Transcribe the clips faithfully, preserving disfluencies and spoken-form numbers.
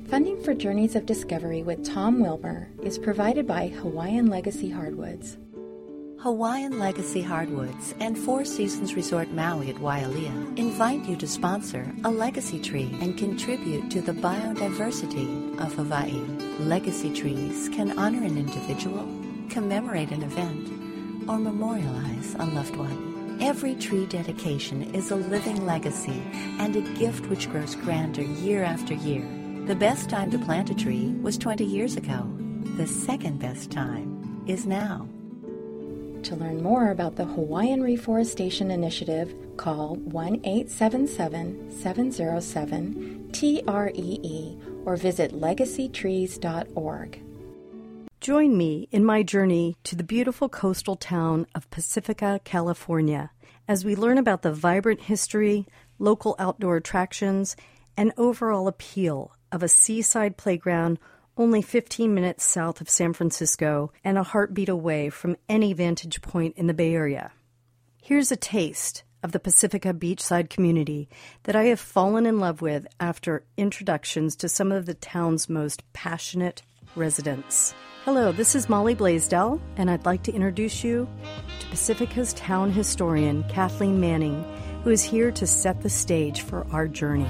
Funding for Journeys of Discovery with Tom Wilmer is provided by Hawaiian Legacy Hardwoods. Hawaiian Legacy Hardwoods and Four Seasons Resort Maui at Wailea invite you to sponsor a legacy tree and contribute to the biodiversity of Hawaii. Legacy trees can honor an individual, commemorate an event, or memorialize a loved one. Every tree dedication is a living legacy and a gift which grows grander year after year. The best time to plant a tree was twenty years ago. The second best time is now. To learn more about the Hawaiian Reforestation Initiative, call one eight seven seven, seven zero seven, T R E E or visit legacy trees dot org. Join me in my journey to the beautiful coastal town of Pacifica, California, as we learn about the vibrant history, local outdoor attractions, and overall appeal of a seaside playground only fifteen minutes south of San Francisco and a heartbeat away from any vantage point in the Bay Area. Here's a taste of the Pacifica beachside community that I have fallen in love with after introductions to some of the town's most passionate residents. Hello, this is Molly Blaisdell, and I'd like to introduce you to Pacifica's town historian, Kathleen Manning, who is here to set the stage for our journey.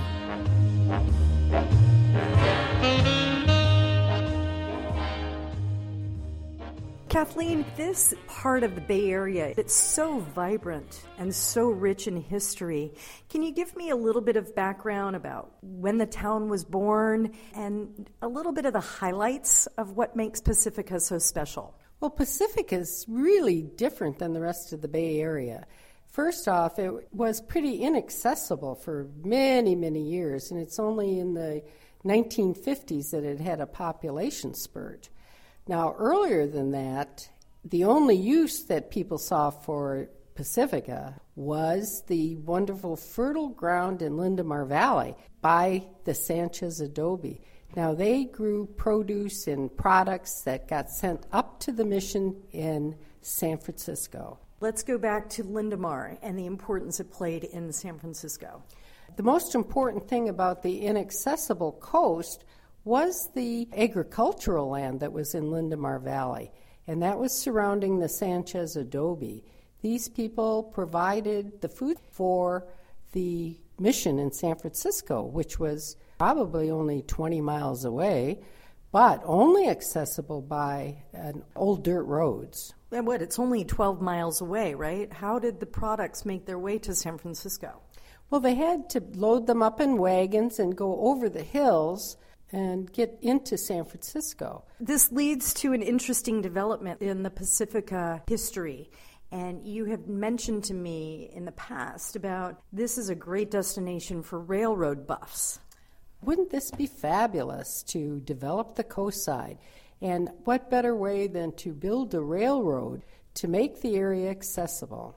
Kathleen, this part of the Bay Area, it's so vibrant and so rich in history. Can you give me a little bit of background about when the town was born and a little bit of the highlights of what makes Pacifica so special? Well, Pacifica is really different than the rest of the Bay Area. First off, it was pretty inaccessible for many, many years, and it's only in the nineteen fifties that it had a population spurt. Now, earlier than that, the only use that people saw for Pacifica was the wonderful fertile ground in Lindamar Valley by the Sanchez adobe. Now, they grew produce and products that got sent up to the mission in San Francisco. Let's go back to Lindamar and the importance it played in San Francisco. The most important thing about the inaccessible coast was the agricultural land that was in Lindamar Valley, and that was surrounding the Sanchez adobe. These people provided the food for the mission in San Francisco, which was probably only twenty miles away, but only accessible by an old dirt roads. And what, it's only twelve miles away, right? How did the products make their way to San Francisco? Well, they had to load them up in wagons and go over the hills and get into San Francisco. This leads to an interesting development in the Pacifica history. And you have mentioned to me in the past about this is a great destination for railroad buffs. Wouldn't this be fabulous to develop the coast side? And what better way than to build a railroad to make the area accessible?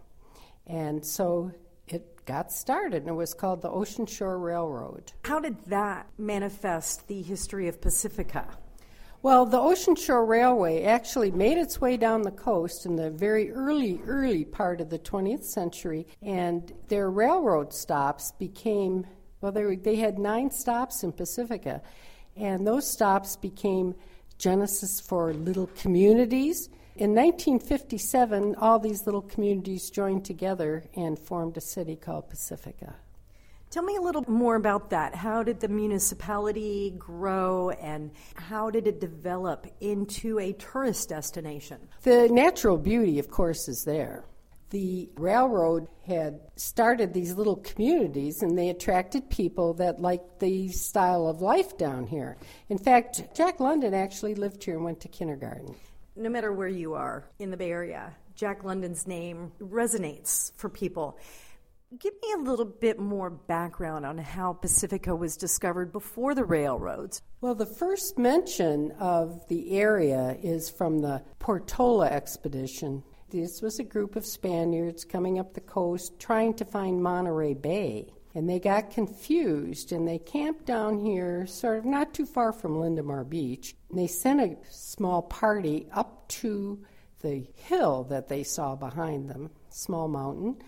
And so it got started, and it was called the Ocean Shore Railroad. How did that manifest the history of Pacifica? Well, the Ocean Shore Railway actually made its way down the coast in the very early, early part of the twentieth century, and their railroad stops became, well, they, were, they had nine stops in Pacifica, and those stops became genesis for little communities. In nineteen fifty-seven, all these little communities joined together and formed a city called Pacifica. Tell me a little more about that. How did the municipality grow, and how did it develop into a tourist destination? The natural beauty, of course, is there. The railroad had started these little communities, and they attracted people that liked the style of life down here. In fact, Jack London actually lived here and went to kindergarten. No matter where you are in the Bay Area, Jack London's name resonates for people. Give me a little bit more background on how Pacifica was discovered before the railroads. Well, the first mention of the area is from the Portola expedition. This was a group of Spaniards coming up the coast trying to find Monterey Bay. And they got confused, and they camped down here sort of not too far from Lindamar Beach. And they sent a small party up to the hill that they saw behind them, small mountain,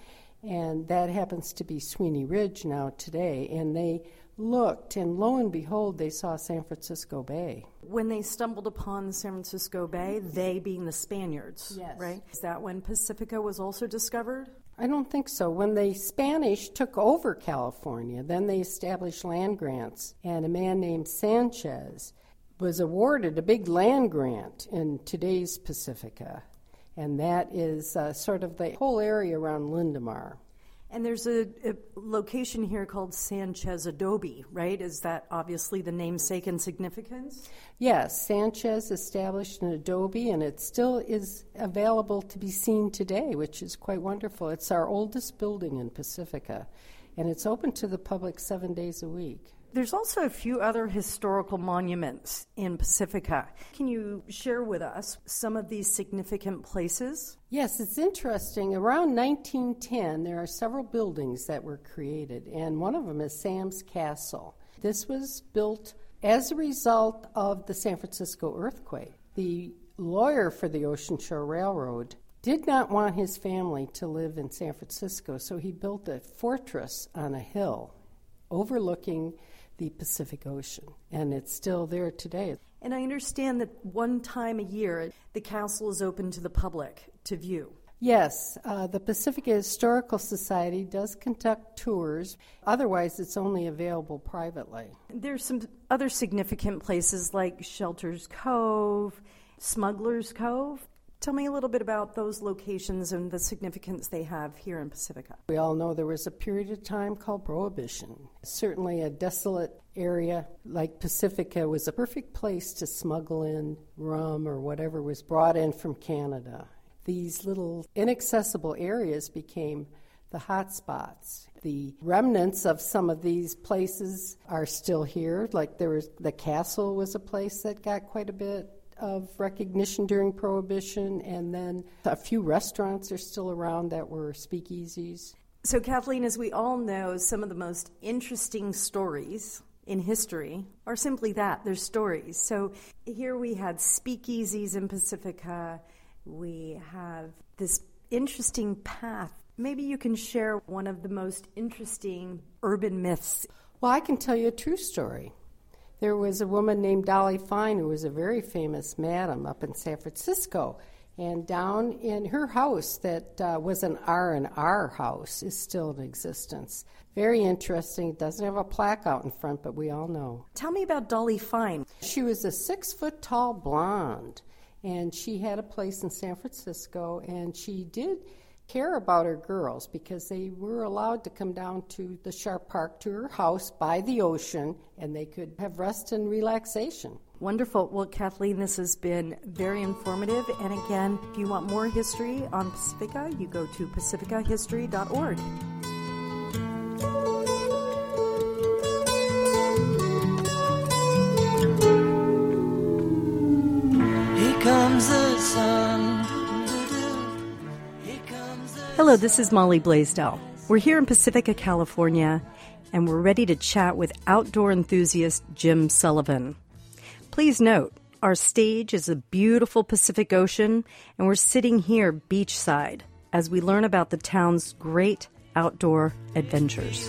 and that happens to be Sweeney Ridge now today, and they looked, and lo and behold, they saw San Francisco Bay. When they stumbled upon San Francisco Bay, they being the Spaniards, yes. right? Is that when Pacifica was also discovered? I don't think so. When the Spanish took over California, then they established land grants, and a man named Sanchez was awarded a big land grant in today's Pacifica, and that is uh, sort of the whole area around Lindemar. And there's a, a location here called Sanchez Adobe, right? Is that obviously the namesake and significance? Yes, Sanchez established an adobe, and it still is available to be seen today, which is quite wonderful. It's our oldest building in Pacifica, and it's open to the public seven days a week. There's also a few other historical monuments in Pacifica. Can you share with us some of these significant places? Yes, it's interesting. Around nineteen ten, there are several buildings that were created, and one of them is Sam's Castle. This was built as a result of the San Francisco earthquake. The lawyer for the Ocean Shore Railroad did not want his family to live in San Francisco, so he built a fortress on a hill overlooking the Pacific Ocean, and it's still there today. And I understand that one time a year, the castle is open to the public to view. Yes, uh, the Pacifica Historical Society does conduct tours. Otherwise, it's only available privately. There's some other significant places like Shelter's Cove, Smuggler's Cove. Tell me a little bit about those locations and the significance they have here in Pacifica. We all know there was a period of time called Prohibition. Certainly a desolate area like Pacifica was a perfect place to smuggle in rum or whatever was brought in from Canada. These little inaccessible areas became the hot spots. The remnants of some of these places are still here. Like there was the castle was a place that got quite a bit of recognition during Prohibition, and then a few restaurants are still around that were speakeasies. So, Kathleen, as we all know, some of the most interesting stories in history are simply that, they're stories. So here we had speakeasies in Pacifica. We have this interesting path. Maybe you can share one of the most interesting urban myths. Well, I can tell you a true story. There was a woman named Dolly Fine who was a very famous madam up in San Francisco, and down in her house that uh, was an R and R house is still in existence. Very interesting. It doesn't have a plaque out in front, but we all know. Tell me about Dolly Fine. She was a six-foot-tall blonde, and she had a place in San Francisco, and she did care about her girls because they were allowed to come down to the Sharp Park to her house by the ocean, and they could have rest and relaxation. Wonderful. Well, Kathleen, this has been very informative. And again, if you want more history on Pacifica, you go to pacifica history dot org. Here comes the sun. Hello, this is Molly Blaisdell. We're here in Pacifica, California, and we're ready to chat with outdoor enthusiast Jim Sullivan. Please note, our stage is a beautiful Pacific Ocean, and we're sitting here beachside as we learn about the town's great outdoor adventures.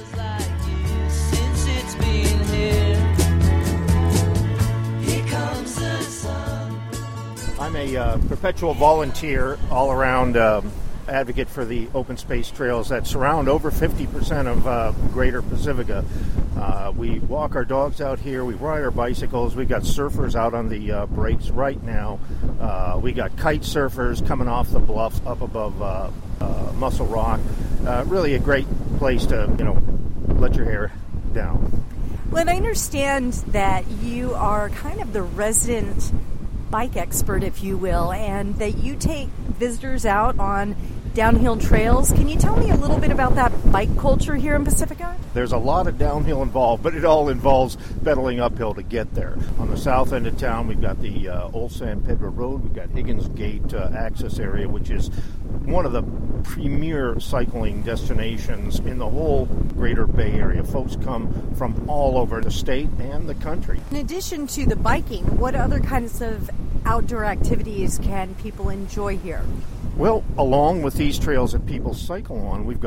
I'm a uh, perpetual volunteer all around um, advocate for the open space trails that surround over fifty percent of uh, greater Pacifica. Uh, we walk our dogs out here, we ride our bicycles, we got surfers out on the uh, breaks right now. Uh, we got kite surfers coming off the bluffs up above uh, uh, Muscle Rock. Uh, really a great place to, you know, let your hair down. Well, I understand that you are kind of the resident bike expert, if you will, and that you take visitors out on downhill trails. Can you tell me a little bit about that bike culture here in Pacifica? There's a lot of downhill involved, but it all involves pedaling uphill to get there. On the south end of town, we've got the uh, Old San Pedro Road. We've got Higgins Gate uh, access area, which is one of the premier cycling destinations in the whole greater Bay Area. Folks come from all over the state and the country. In addition to the biking, what other kinds of outdoor activities can people enjoy here? Well, along with these trails that people cycle on, we've got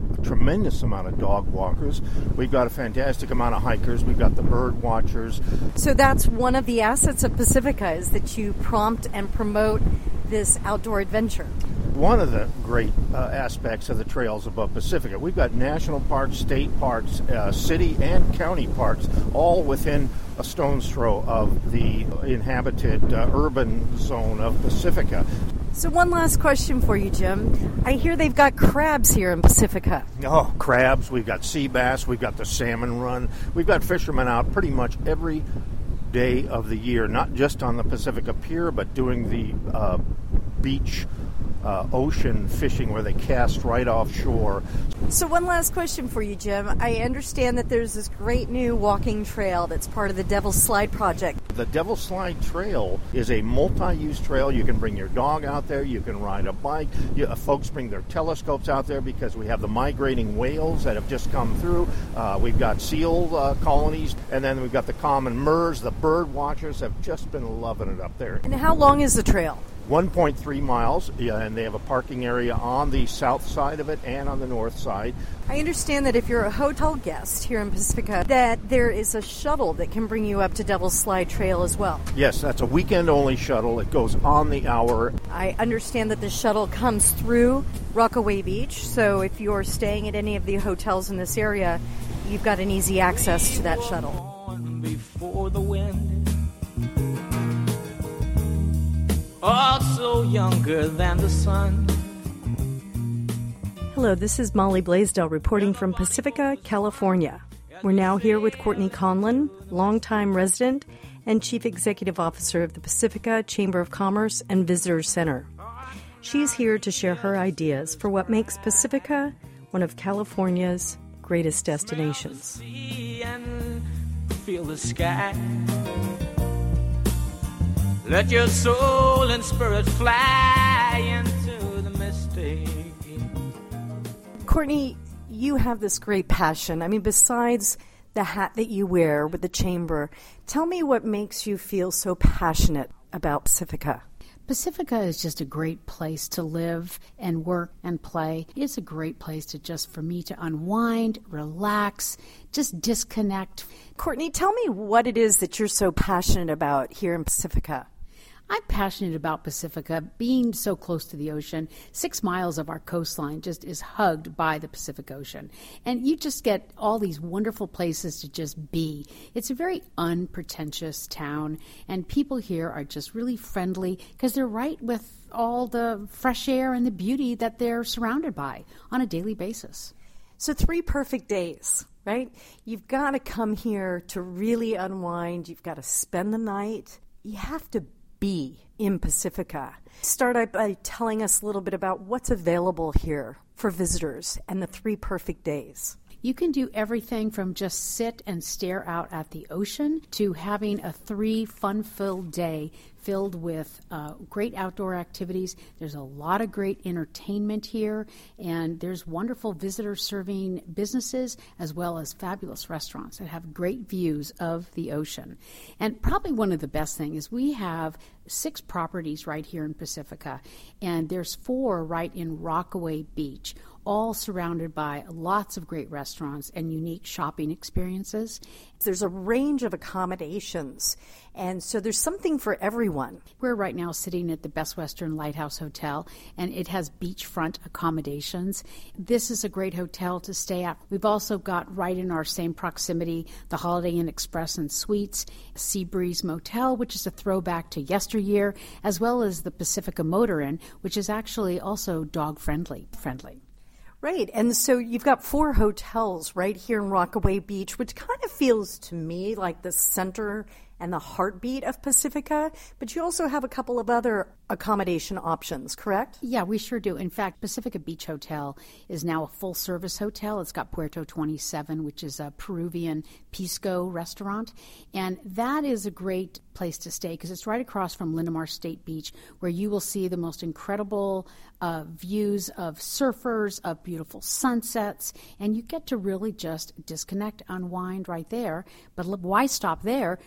tremendous amount of dog walkers. We've got a fantastic amount of hikers. We've got the bird watchers. So that's one of the assets of Pacifica, is that you prompt and promote this outdoor adventure. One of the great uh, aspects of the trails above Pacifica, we've got national parks, state parks, uh, city and county parks, all within a stone's throw of the inhabited uh, urban zone of Pacifica. So one last question for you, Jim. I hear they've got crabs here in Pacifica. Oh, crabs. We've got sea bass. We've got the salmon run. We've got fishermen out pretty much every day of the year, not just on the Pacifica Pier, but doing the uh, beach uh, ocean fishing where they cast right offshore. So one last question for you, Jim. I understand that there's this great new walking trail that's part of the Devil's Slide project. The Devil's Slide Trail is a multi-use trail. You can bring your dog out there. You can ride a bike. You, uh, folks bring their telescopes out there because we have the migrating whales that have just come through. Uh, we've got seal uh, colonies, and then we've got the common murres. The bird watchers have just been loving it up there. And how long is the trail? one point three miles, yeah, and they have a parking area on the south side of it and on the north side. I understand that if you're a hotel guest here in Pacifica, that there is a shuttle that can bring you up to Devil's Slide Trail as well. Yes, that's a weekend-only shuttle. It goes on the hour. I understand that the shuttle comes through Rockaway Beach, so if you're staying at any of the hotels in this area, you've got an easy access to that shuttle. Before the wind, also younger than the sun. Hello, this is Molly Blaisdell reporting from Pacifica, California. We're now here with Courtney Conlon, longtime resident and Chief Executive Officer of the Pacifica Chamber of Commerce and Visitors Center. She's here to share her ideas for what makes Pacifica one of California's greatest destinations. Feel the sky. Let your soul and spirit fly into the mystic. Courtney, you have this great passion. I mean, besides the hat that you wear with the chamber, tell me what makes you feel so passionate about Pacifica. Pacifica is just a great place to live and work and play. It's a great place to just for me to unwind, relax, just disconnect. Courtney, tell me what it is that you're so passionate about here in Pacifica. I'm passionate about Pacifica being so close to the ocean. Six miles of our coastline just is hugged by the Pacific Ocean. And you just get all these wonderful places to just be. It's a very unpretentious town, and people here are just really friendly because they're right with all the fresh air and the beauty that they're surrounded by on a daily basis. So three perfect days, right? You've got to come here to really unwind. You've got to spend the night. You have to be in Pacifica. Start out by telling us a little bit about what's available here for visitors and the three perfect days. You can do everything from just sit and stare out at the ocean to having a three fun-filled day filled with uh, great outdoor activities. There's a lot of great entertainment here, and there's wonderful visitor-serving businesses as well as fabulous restaurants that have great views of the ocean. And probably one of the best things is we have six properties right here in Pacifica, and there's four right in Rockaway Beach, all surrounded by lots of great restaurants and unique shopping experiences. There's a range of accommodations, and so there's something for everyone. We're right now sitting at the Best Western Lighthouse Hotel, and it has beachfront accommodations. This is a great hotel to stay at. We've also got right in our same proximity the Holiday Inn Express and Suites, Seabreeze Motel, which is a throwback to yesteryear, as well as the Pacifica Motor Inn, which is actually also dog-friendly. friendly. Right, and so you've got four hotels right here in Rockaway Beach, which kind of feels to me like the center and the heartbeat of Pacifica, but you also have a couple of other accommodation options, correct? Yeah, we sure do. In fact, Pacifica Beach Hotel is now a full-service hotel. It's got Puerto twenty-seven, which is a Peruvian pisco restaurant, and that is a great place to stay because it's right across from Linamar State Beach, where you will see the most incredible uh, views of surfers, of beautiful sunsets, and you get to really just disconnect, unwind right there. But why stop there? You can go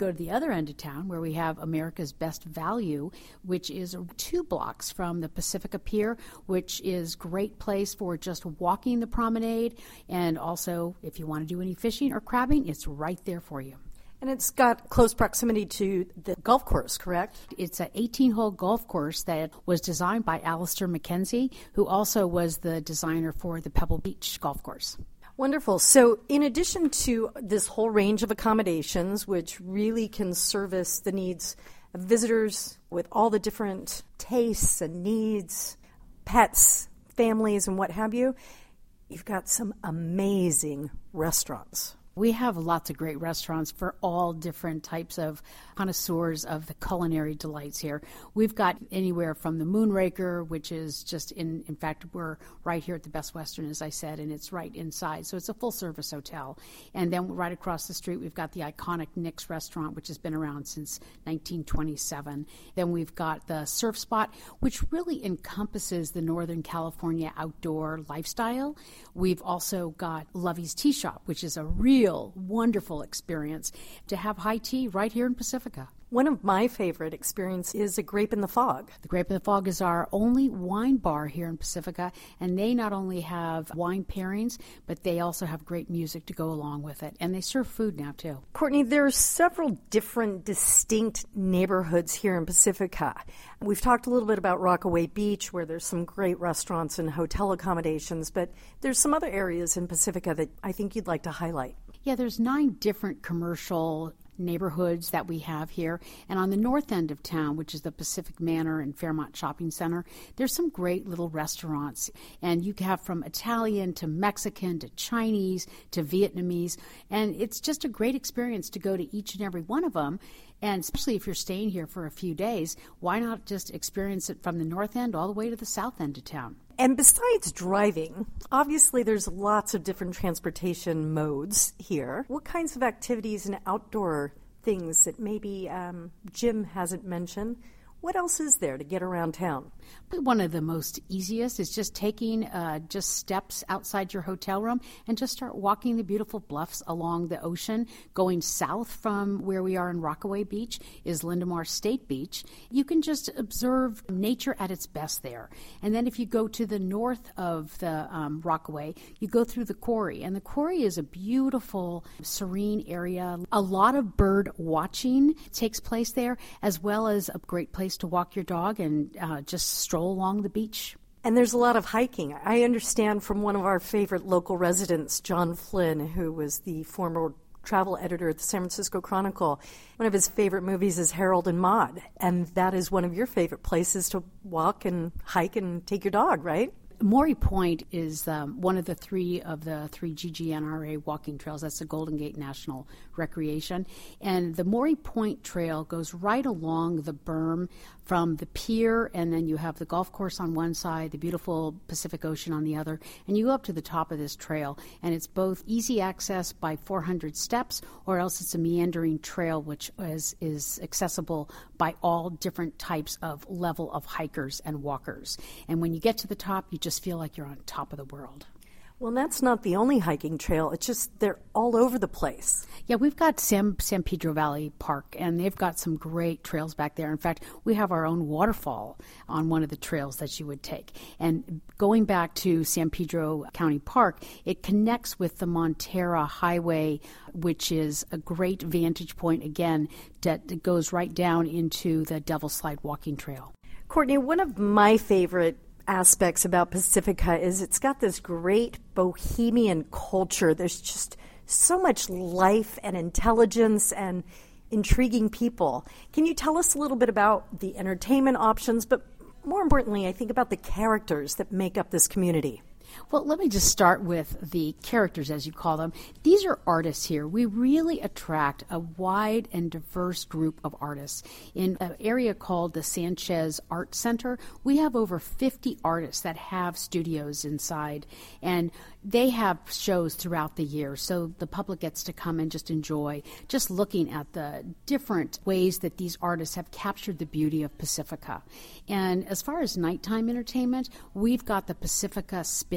go to the other end of town where we have America's Best Value, which is two blocks from the Pacifica Pier, which is a great place for just walking the promenade. And also, if you want to do any fishing or crabbing, it's right there for you. And it's got close proximity to the golf course, correct? It's an eighteen-hole golf course that was designed by Alistair Mackenzie, who also was the designer for the Pebble Beach golf course. Wonderful. So in addition to this whole range of accommodations, which really can service the needs of visitors with all the different tastes and needs, pets, families, and what have you, you've got some amazing restaurants. We have lots of great restaurants for all different types of connoisseurs of the culinary delights here. We've got anywhere from the Moonraker, which is just in, in fact, we're right here at the Best Western, as I said, and it's right inside. So it's a full-service hotel. And then right across the street, we've got the iconic Nick's restaurant, which has been around since nineteen twenty-seven. Then we've got the Surf Spot, which really encompasses the Northern California outdoor lifestyle. We've also got Lovey's Tea Shop, which is a real wonderful experience to have high tea right here in Pacifica. One of my favorite experiences is a Grape in the Fog. The Grape in the Fog is our only wine bar here in Pacifica, and they not only have wine pairings, but they also have great music to go along with it, and they serve food now too. Courtney, there are several different distinct neighborhoods here in Pacifica. We've talked a little bit about Rockaway Beach, where there's some great restaurants and hotel accommodations, but there's some other areas in Pacifica that I think you'd like to highlight. Yeah, there's nine different commercial neighborhoods that we have here. And on the north end of town, which is the Pacific Manor and Fairmont Shopping Center, there's some great little restaurants. And you have from Italian to Mexican to Chinese to Vietnamese. And it's just a great experience to go to each and every one of them. And especially if you're staying here for a few days, why not just experience it from the north end all the way to the south end of town? And besides driving, obviously there's lots of different transportation modes here. What kinds of activities and outdoor things that maybe um, Jim hasn't mentioned? What else is there to get around town? One of the most easiest is just taking uh, just steps outside your hotel room and just start walking the beautiful bluffs along the ocean. Going south from where we are in Rockaway Beach is Lindemar State Beach. You can just observe nature at its best there. And then if you go to the north of the um, Rockaway, you go through the quarry. And the quarry is a beautiful, serene area. A lot of bird watching takes place there, as well as a great place to walk your dog and uh, just stroll along the beach. And there's a lot of hiking. I understand from one of our favorite local residents, John Flynn, who was the former travel editor at the San Francisco Chronicle. One of his favorite movies is Harold and Maude, and that is one of your favorite places to walk and hike and take your dog, right? Maury Point is um, one of the three of the three G G N R A walking trails. That's the Golden Gate National Recreation. And the Maury Point Trail goes right along the berm from the pier, and then you have the golf course on one side, the beautiful Pacific Ocean on the other, and you go up to the top of this trail. And it's both easy access by four hundred steps, or else it's a meandering trail which is, is accessible by all different types of level of hikers and walkers. And when you get to the top, you just feel like you're on top of the world. Well, that's not the only hiking trail. It's just they're all over the place. Yeah, we've got San, San Pedro Valley Park, and they've got some great trails back there. In fact, we have our own waterfall on one of the trails that you would take. And going back to San Pedro County Park, it connects with the Montera Highway, which is a great vantage point, again, that goes right down into the Devil's Slide walking trail. Courtney, one of my favorite aspects about Pacifica is it's got this great bohemian culture. There's just so much life and intelligence and intriguing people. Can you tell us a little bit about the entertainment options, but more importantly, I think about the characters that make up this community? Well, let me just start with the characters, as you call them. These are artists here. We really attract a wide and diverse group of artists. In an area called the Sanchez Art Center, we have over fifty artists that have studios inside, and they have shows throughout the year, so the public gets to come and just enjoy just looking at the different ways that these artists have captured the beauty of Pacifica. And as far as nighttime entertainment, we've got the Pacifica Spin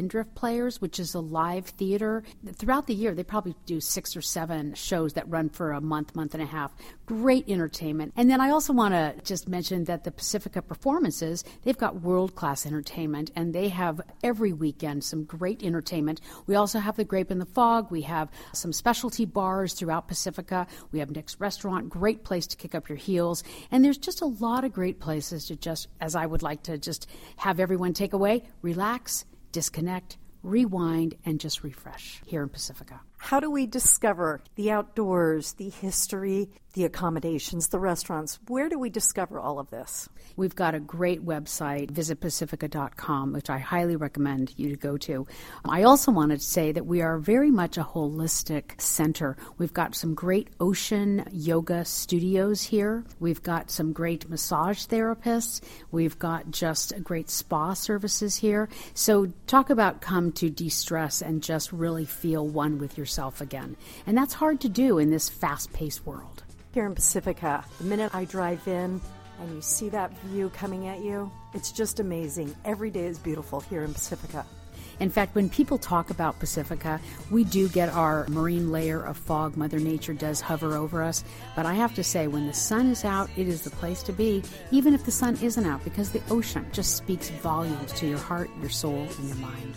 Spindrift Players, which is a live theater. Throughout the year, they probably do six or seven shows that run for a month, month and a half. Great entertainment. And then I also want to just mention that the Pacifica Performances, they've got world-class entertainment, and they have every weekend some great entertainment. We also have the Grape in the Fog. We have some specialty bars throughout Pacifica. We have Nick's Restaurant, great place to kick up your heels. And there's just a lot of great places to just, as I would like to just have everyone take away, relax, disconnect, rewind, and just refresh here in Pacifica. How do we discover the outdoors, the history, the accommodations, the restaurants? Where do we discover all of this? We've got a great website, visit pacifica dot com, which I highly recommend you to go to. I also wanted to say that we are very much a holistic center. We've got some great ocean yoga studios here. We've got some great massage therapists. We've got just great spa services here. So talk about come to de-stress and just really feel one with yourself again. And that's hard to do in this fast-paced world. Here in Pacifica, the minute I drive in and you see that view coming at you, it's just amazing. Every day is beautiful here in Pacifica. In fact, when people talk about Pacifica, we do get our marine layer of fog. Mother Nature does hover over us. But I have to say, when the sun is out, it is the place to be, even if the sun isn't out, because the ocean just speaks volumes to your heart, your soul, and your mind.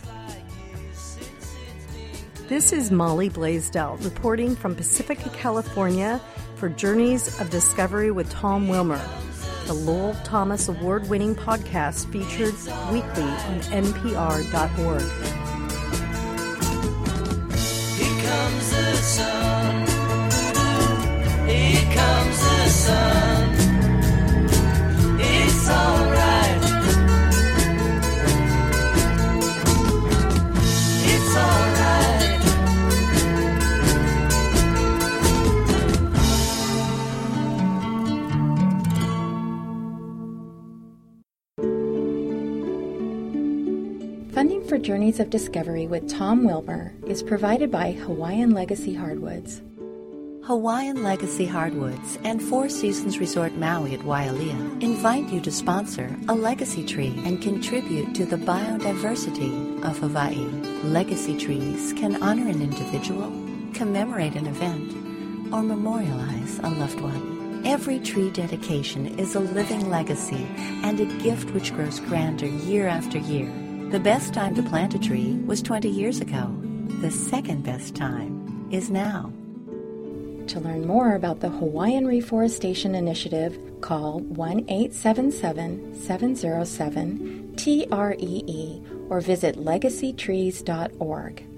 This is Molly Blaisdell reporting from Pacifica, California for Journeys of Discovery with Tom Wilmer, the Lowell Thomas Award-winning podcast featured weekly on N P R dot org. Here comes the sun. Here comes the sun. It's all right. It's all right. Funding for Journeys of Discovery with Tom Wilmer is provided by Hawaiian Legacy Hardwoods. Hawaiian Legacy Hardwoods and Four Seasons Resort Maui at Wailea invite you to sponsor a legacy tree and contribute to the biodiversity of Hawaii. Legacy trees can honor an individual, commemorate an event, or memorialize a loved one. Every tree dedication is a living legacy and a gift which grows grander year after year. The best time to plant a tree was twenty years ago. The second best time is now. To learn more about the Hawaiian Reforestation Initiative, call one eight seven seven, seven zero seven, T R E E or visit legacy trees dot org.